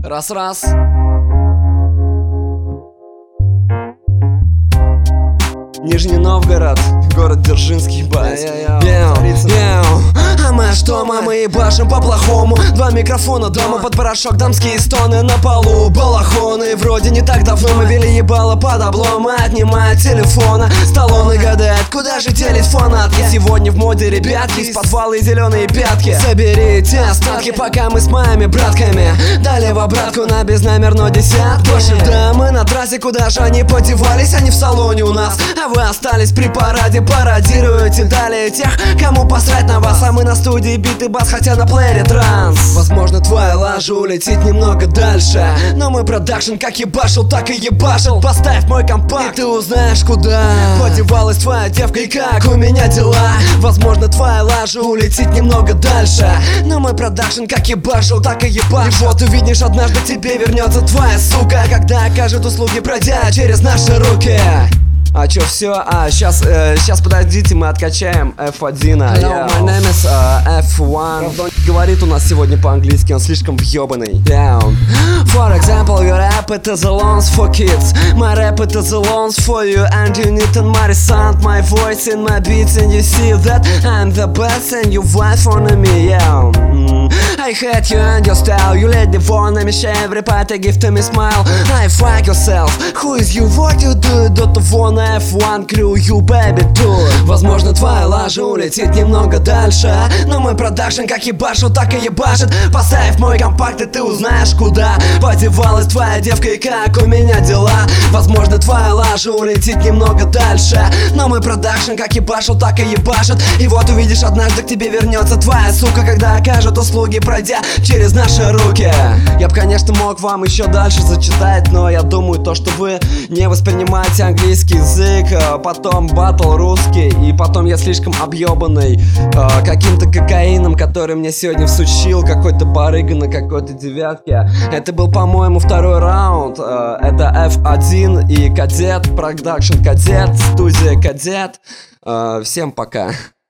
Раз-раз. Нижний Новгород, город Дзержинский, бать. А мы что, мы ебашим по-плохому. Два микрофона дома под порошок, дамские стоны на полу. Балахоны, вроде не так давно мы били ебало под облом. Отнимают телефона, Сталлоне гадает, куда же делись фанатки. Сегодня в моде ребятки, из подвала и зеленые пятки. Соберите остатки, пока мы с моими братками дали в обратку на безномерную десятку. Больше да, мы на трассе, куда же они подевались? Они в салоне у нас, а вы остались при параде. Пародируете далее тех, кому посрать на вас. А мы на студии бит и бас, хотя на плеере транс. Возможно, твоя лажа улетит немного дальше, но мой продакшн как ебашил, так и ебашил. Поставь мой компакт, и ты узнаешь, куда подевалась твоя девка и как у меня дела. Возможно, твоя лажа улетит немного дальше, но мой продакшн как ебашил, так и ебашил. И вот увидишь, однажды тебе вернется твоя сука, когда окажет услуги, пройдя через наши руки. А чё, все? Сейчас подождите, мы откачаем F1. Hello, my name is F1. Правда, он говорит у нас сегодня по-английски, он слишком въебанный. For example, your rap it is a loans for kids. My rap it is a loans for you. And you need to my sound, my voice in my beats. And you see that I'm the best and you wait for me, I hate you and your style. You let the phone and me shave, repeat, give to me smile. I fuck yourself. Who is you? What you do? Don't wanna F1 crew, you baby too. Возможно, твоя лажа улетит немного дальше, но мой продакшн как ебашил, так и ебашит. Поставь мой компакт, и ты узнаешь, куда подевалась твоя девка и как у меня дела. Возможно, твоя лажа улетит немного дальше, но мой продакшн как ебашил, так и ебашит. И вот увидишь, однажды к тебе вернется твоя сука, когда окажет услуги, пройдя через наши руки. Я бы, конечно, мог вам еще дальше зачитать, но я думаю, то, что вы не воспринимаете английский язык, потом батл русский, и потом я слишком объебанный каким-то кокаином, который мне сегодня всучил какой-то барыга на какой-то девятке. Это был, по-моему, второй раунд. Это F1 и Кадет, продакшн Кадет, студия Кадет. Всем пока.